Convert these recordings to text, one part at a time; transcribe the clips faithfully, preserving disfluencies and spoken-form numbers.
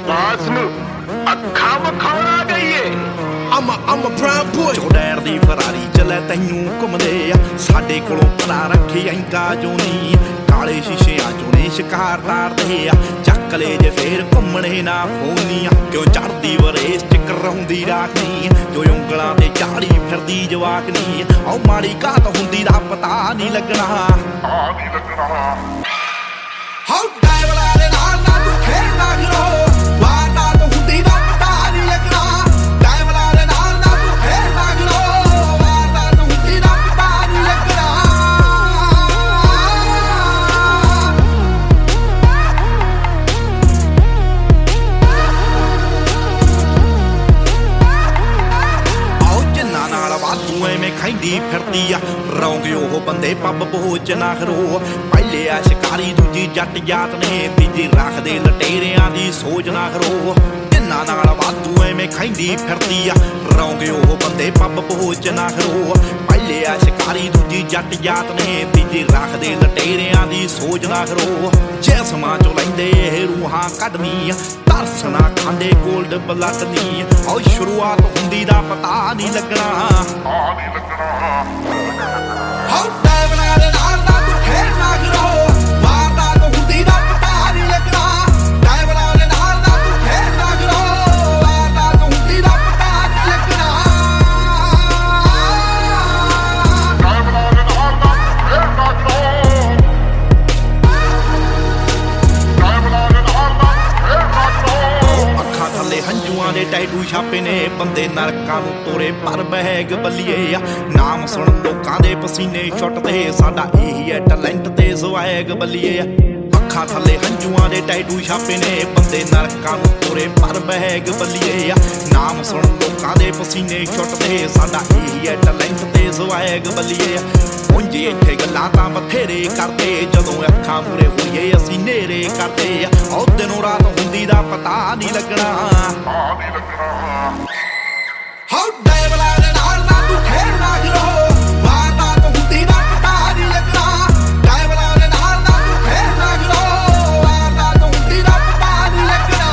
ਬਾਸ ਨੂੰ ਅੱਖਾਂ ਵਿਖਾਉਣਾ ਗਈਏ। I'm a, I'm a prime boy। ਚੋੜੈਰ ਦੀ ਫਰਾਰੀ ਚਲੇ ਤੈਨੂੰ ਘੁੰਮਦੇ ਆ ਸਾਡੇ ਕੋਲੋਂ ਭਲਾ ਰੱਖੇ ਐਂਗਾ ਜੋ ਨੀ ਕਾਲੇ ਸ਼ੀਸ਼ਿਆਂ ਚੋਂ ਨੇ ਸ਼ਿਕਾਰ ਤਾਰਦੇ ਆ ਚੱਕ ਲੈ ਜੇ ਫੇਰ ਘੁੰਮਣੇ ਨਾ ਫੋਨੀਆਂ ਕਿਉਂ ਚੜਦੀ ਵਰੇਸ ਚ ਕਰਾਉਂਦੀ ਰਾਖਨੀ ਜੋ ਉਂਗਲਾਂ ਤੇ ਝਾੜੀ ਫਿਰਦੀ ਜਵਾਕਨੀ ਆਉ ਮਾੜੀ ਘਾਤ ਹੁੰਦੀ ਦਾ ਪਤਾ ਨਹੀਂ ਲੱਗਣਾ ਆ ਨਹੀਂ ਲੱਗਣਾ। ਹਾਉ ਡਾਇਵਰਾਂ ਦੇ ਨਾਲ ਨਾ ਤੂੰ ਖੇਡਣਾ ਕਰੋ ਵਾਰਦਾਤ ਹੁੰਦੀ ਦਾ ਪਤਾ ਨਹੀਂ ਲੱਗਣਾ ਡਾਇਵਰਾਂ ਦੇ ਨਾਲ ਨਾ ਤੂੰ ਖੇਡਣਾ ਕਰੋ ਵਾਰਦਾਤ ਹੁੰਦੀ ਦਾ ਪਤਾ ਨਹੀਂ ਲੱਗਣਾ। ਆਓ ਜਿੰਨਾ ਨਾਲ ਵਾਧੂ ਐਵੇਂ ਖੈਂਦੀ ਫਿਰਦੀ ਆ ਰੌਂਗੇ ਉਹ ਬੰਦੇ ਪੱਬ ਪਹੁੰਚ ਨਾ ਖਰੋ ਪਹਿਲੇ ਆ ਸ਼ਿਕਾਰੀ ਦੂਜੀ ਜੱਟ ਜਾਤ ਨੇ ਤੀਜੀ ਰੱਖਦੇ ਲਟੇਰਿਆਂ ਦੀ ਸੋਚ ਨਾ ਖਰੋ ਜਿੰਨਾ ਨਾਲ ਵਾਧੂ ਐਵੇਂ ਖੈਂਦੀ ਫਿਰਦੀ ਆ ਰੌਂਗੇ ਉਹ ਬੰਦੇ ਪੱਬ ਪਹੁੰਚ ਨਾ ਖਰੋ ਪਹਿਲੇ ਆ ਸ਼ਿਕਾਰੀ ਦੂਜੀ ਜੱਟ ਜਾਤ ਨੇ ਤੀਜੀ ਰੱਖਦੇ ਲਟੇਰਿਆਂ ਦੀ ਸੋਚ ਨਾ ਖਰੋ ਜਿਸਮਾਂ ਚੋਂ ਲੈਂਦੇ ਇਹ ਰੂਹਾਂ ਕੱਢਣੀ ਤਰਸ ਨਾ ਖਾਂਦੇ ਗੋਲਡ ਬਲੱਡ ਨੀ ਆਓ ਸ਼ੁਰੂਆਤ ਹੁੰਦੀ ਦਾ ਪਤਾ ਨਹੀਂ ਲੱਗਣਾ ਆ ਨਹੀਂ ਲੱਗਣਾ। ਹਾਉ ਡਾਇਵਰਾਂ ਦੇ ਨਾਲ ਨਾ ਤੂੰ ਖੇਡਣਾ ਕਰੋ ਵਾਰਦਾਤ ਹੁੰਦੀ ਦਾ ਪਤਾ ਨਹੀਂ ਲੱਗਣਾ ਡਾਇਵਰਾਂ ਦੇ ਨਾਲ ਨਾ ਤੂੰ ਖੇਡਣਾ ਕਰੋ ਵਾਰਦਾਤ ਹੁੰਦੀ ਦਾ ਪਤਾ ਨਹੀਂ ਲੱਗਣਾ। ਡਰਾਈਵਰਾਂ ਦੇ ਨਾਲ ਨਾ ਖੇਡਣਾ ਕਰੋ ਡਰਾਈਵਰਾਂ ਦੇ ਨਾਲ ਨਾ ਖੇਡਣਾ ਕਰੋ। ਅੱਖਾਂ ਥੱਲੇ ਹੰਝੂਆਂ ਦੇ ਟੈਟੂ ਛਾਪੇ ਨੇ ਬੰਦੇ ਨਰਕਾਂ ਨੂੰ ਤੋਰੇ ਪਰ ਬਹਿਗ ਬੱਲੀਏ ਆ ਨਾਮ ਸੁਣ ਲੋਕਾਂ ਦੇ ਪਸੀਨੇ ਛੁੱਟਦੇ ਸਾਡਾ ਇਹੀ ਹੈ ਟੈਲੈਂਟ ਤੇ ਸਵੈਗ ਬੱਲੀਏ ਆ ਅੱਖਾਂ ਥੱਲੇ ਹੰਝੂਆਂ ਦੇ ਟੈਟੂ ਛਾਪੇ ਨੇ ਬੰਦੇ ਨਰਕਾਂ ਨੂੰ ਤੋਰੇ ਪਰ ਬਹਿਗ ਬੱਲੀਏ ਆ ਨਾਮ ਸੁਣ ਲੋਕਾਂ ਦੇ ਪਸੀਨੇ ਛੁੱਟਦੇ ਸਾਡਾ ਇਹੀ ਹੈ ਟੈਲੈਂਟ ਤੇ ਸਵੈਗ ਬੱਲੀਏ ਆ ਉਂਝੀ ਇੱਥੇ ਗੱਲਾਂ ਤਾਂ ਬਥੇਰੇ ਕਰਦੇ ਜਦੋਂ ਅੱਖਾਂ ਮੂਰੇ ਹੋਈਏ ਅਸੀਂ ਨੇਰੇ ਕਰਦੇ ਆ ਉਹ ਦਿਨੋਂ ਰਾਤ ਹੁੰਦੀ ਦਾ ਪਤਾ ਨਹੀਂ ਲੱਗਣਾ ਆ ਨਹੀਂ ਲੱਗਣਾ। ਹਾਉ ਡਾਇਵਰਾਂ ਦੇ ਨਾਲ ਨਾ ਤੂੰ ਖੇਡਣਾ ਕਰੋ ਵਾਰਦਾਤ ਹੁੰਦੀ ਦਾ ਪਤਾ ਨਹੀਂ ਲੱਗਣਾ ਡਾਇਵਰਾਂ ਦੇ ਨਾਲ ਨਾ ਤੂੰ ਖੇਡਣਾ ਕਰੋ ਵਾਰਦਾਤ ਹੁੰਦੀ ਦਾ ਪਤਾ ਨਹੀਂ ਲੱਗਣਾ।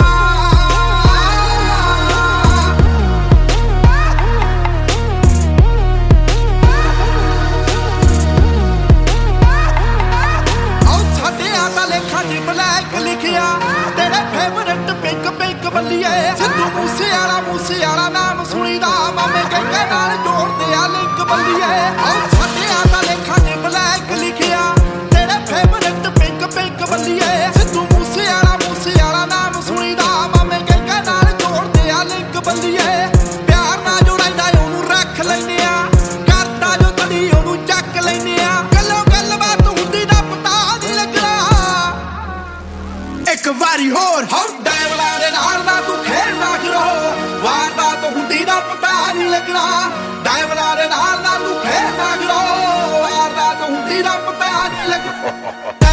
ਆਓ ਸਾਡੇ ਆ ਤਾਂ ਲੇਖਾਂ 'ਚ ਬਲੈਕ ਲਿਖਿਆ ਤੇਰੇ ਫੇਵਰਟ ਪਿੰਕ ਪਿੰਕ ਬੱਲੀਏ ਸਿੱਧੂ ਮੂਸੇ ਵਾਲਾ ਮੂਸੇ ਵਾਲਾ ਨਾਮ ਸੁਣੀਦਾ ਮਾਮੇ ਕਹਿੰਦੇ ਨਾਲ ਜੋੜਦੇ ਆ ਲਿੰਕ ਬੱਲੀਏ ਆਓ ਸਾਡੇ ਆ ਤਾਂ ਲੇਖਾਂ 'ਚ ਬਲੈਕ ਲਿਖਿਆ ਤੇਰੇ ਫੇਵਰਟ ਪਿੰਕ ਪਿੰਕ ਬੱਲੀਏ ਸਿੱਧੂ ਮੂਸੇ ਵਾਲਾ ਮੂਸੇ ਵਾਲਾ ਨਾਮ ਸੁਣੀਦਾ ਮਾਮੇ ਕਹਿੰਦੇ ਨਾਲ ਜੋੜਦੇ ਆ ਲਿੰਕ ਬੱਲੀਏ ਪਿਆਰ ਨਾਲ ਜੋ ਰਹਿੰਦਾ ਉਹਨੂੰ ਰੱਖ ਲੈਨੇ ਆ ਕਰਦਾ ਜੋ ਤੜੀ ਉਹਨੂੰ ਚੱਕ ਲੈਨੇ ਆ ਗੱਲੋਂ ਗੱਲਬਾਤ ਹੁੰਦੀ ਦਾ ਪਤਾ ਨਹੀਂ ਲੱਗਣਾ। ਇੱਕ ਵਾਰੀ ਹੋਰ ਹਾਉ ਡਾਇਵਰਾਂ ਦੇ ਨਾਲ ਨਾ ਤੂੰ ਖੇਡਣਾ ਕਰੋ ਵਾਰਦਾਤ ਹੁੰਦੀ ਦਾ ਪਤਾ ਨਹੀਂ ਲੱਗਣਾ ਡਾਇਵਰਾਂ ਦੇ ਨਾਲ ਨਾ ਤੂੰ ਖੇਡਣਾ ਕਰੋ ਵਾਰਦਾਤ ਹੁੰਦੀ ਦਾ ਪਤਾ ਨਹੀਂ ਲੱਗਣਾ।